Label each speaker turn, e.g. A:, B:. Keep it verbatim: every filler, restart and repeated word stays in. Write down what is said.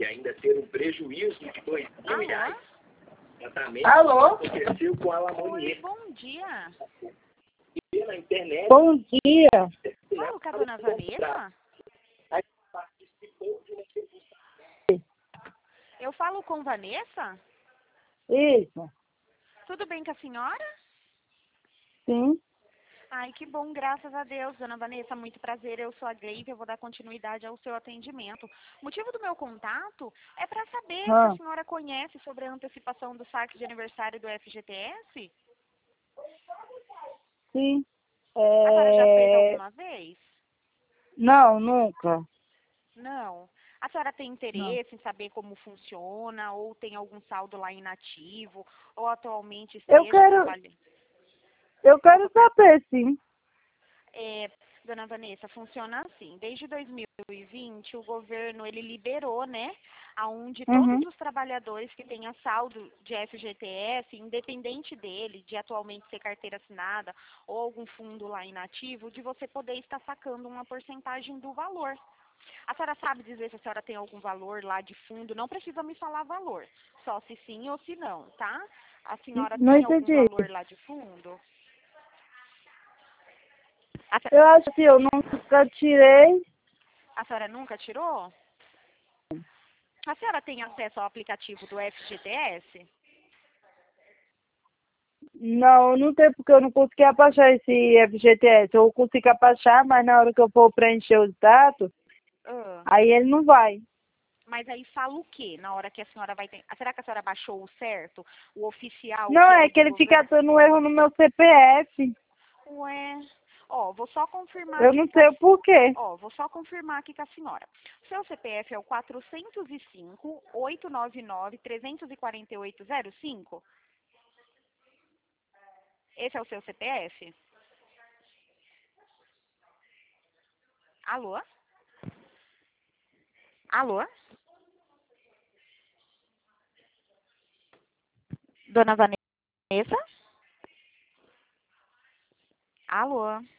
A: ainda ter um prejuízo de dois mil reais. Exatamente.
B: Alô?
A: Aconteceu com a
C: Oi,
A: Lamonier.
C: bom dia.
A: Na internet.
B: Bom dia.
C: Falo com a dona Vanessa? Eu falo com Vanessa?
B: Isso.
C: Tudo bem com a senhora?
B: Sim.
C: Ai, que bom, graças a Deus, dona Vanessa, muito prazer, eu sou a Gleice, eu vou dar continuidade ao seu atendimento. O motivo do meu contato é para saber
B: Ah.
C: se a senhora conhece sobre a antecipação do saque de aniversário do F G T S?
B: Sim.
C: A senhora já fez
B: É...
C: alguma vez?
B: Não, nunca.
C: Não. A senhora tem
B: Não.
C: interesse em saber como funciona, ou tem algum saldo lá inativo, ou atualmente
B: Eu
C: esteja
B: quero,
C: trabalhando?
B: eu quero saber, sim.
C: É, dona Vanessa, funciona assim. Desde dois mil e vinte, o governo ele liberou, né, aonde todos
B: Uhum.
C: os trabalhadores que tenham saldo de F G T S, independente dele, de atualmente ter carteira assinada ou algum fundo lá inativo, de você poder estar sacando uma porcentagem do valor. A senhora sabe dizer se a senhora tem algum valor lá de fundo? Não precisa me falar valor, só se sim ou se não, tá? A senhora
B: Não
C: tem algum
B: entendi.
C: valor lá de fundo? A, se-
B: Eu acho que eu nunca tirei.
C: a senhora nunca tirou? A senhora tem acesso ao aplicativo do F G T S?
B: Não, não tem porque eu não consegui abaixar esse F G T S. Eu consigo abaixar, mas na hora que eu for preencher os dados,
C: Ah,
B: aí ele não vai.
C: mas aí fala o quê na hora que a senhora vai ter... Será que a senhora baixou o certo? O oficial,
B: Não,
C: que é
B: é
C: o
B: que
C: do
B: ele fica
C: governo?
B: dando erro no meu C P F.
C: Ué... Ó, vou só confirmar
B: Eu
C: aqui
B: não
C: com a...
B: sei o porquê.
C: Ó, vou só confirmar aqui com a senhora. Seu C P F é o quatro zero cinco, oito nove nove, três quatro oito, zero cinco? Esse é o seu C P F? Alô? Alô? Dona Vanessa? Alô?